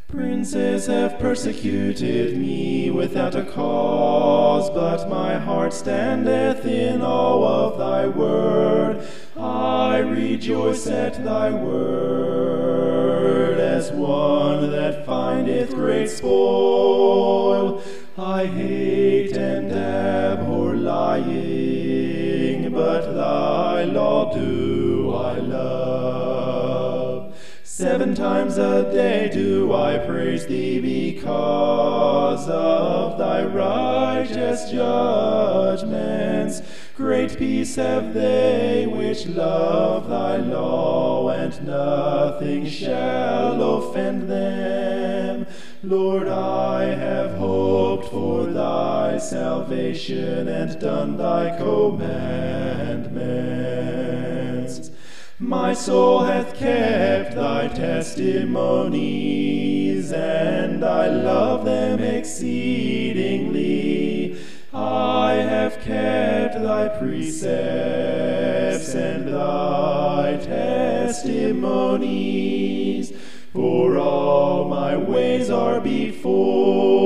Princes have persecuted me without a cause, but my heart standeth in awe of thy word. I rejoice at thy word, as one that findeth great spoil. I hate and abhor lying, but thy law do I love. 7 times a day do I praise thee because of thy righteous judgments. Great peace have they which love thy law, and nothing shall offend them. Lord, I have hoped for thy salvation and done thy commandments. My soul hath kept thy testimonies, and I love them exceedingly. I have kept thy precepts and thy testimonies, for all my ways are before